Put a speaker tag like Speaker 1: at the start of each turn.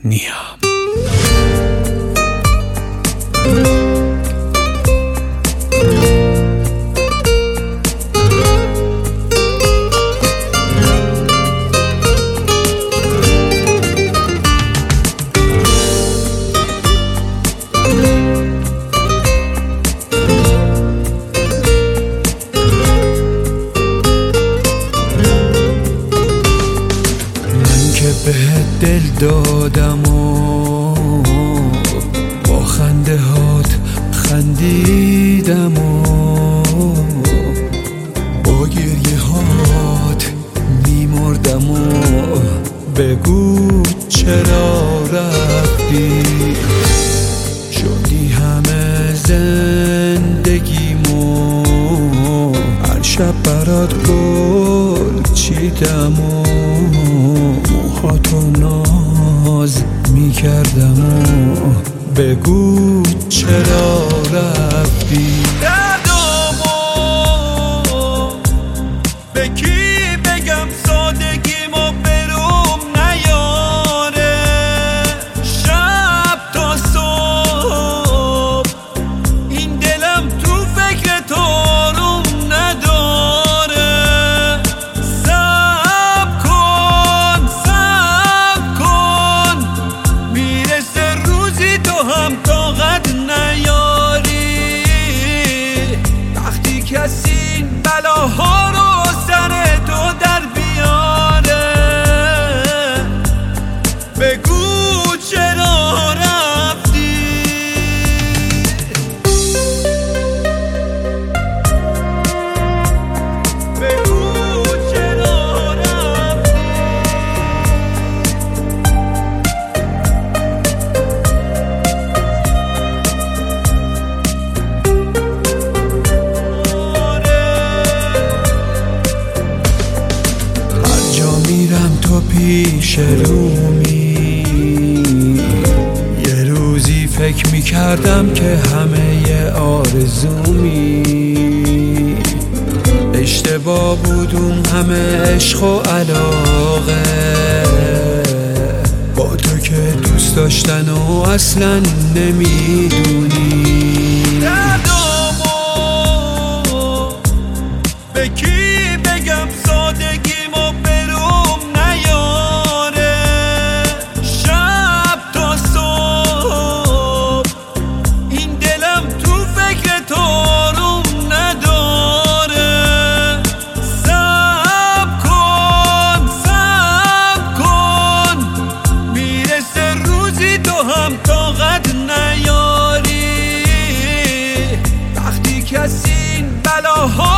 Speaker 1: نیام. بهت دل دادم و با خنده هات خندیدم و با گریه هات میمردم و بگو چرا رفتی. شدی همه زندگیمو، هر شب برات گل چیدم و موهاتو ناز میکردم و بگو چرا رفتی. دردامو به کی بگم سادگیمو بروم نیاره، شب تا صبح این دلم تو فکر تو روم نداره. صبر کن میرسه روزی تو هم طاقت نیاری، وقتی کسی این بلاها رو سر تو در بیاره. بگو چرا رفتی. بگو چرا رفتی. هر جا میرم تو پیش رومی، یه روزی فکر میکردم که همه آرزومی. اشتباه بود اون همه عشق و علاقه، با تو که دوست داشتن و اصلا نمیدونی. دردامو به کی بگم سادگیمو بروم نیاره، شب تا صبح این دلم تو فکر تو روم نداره. صبر کن میرسه روزی تو هم طاقت نیاری، وقتی کسی این بلاها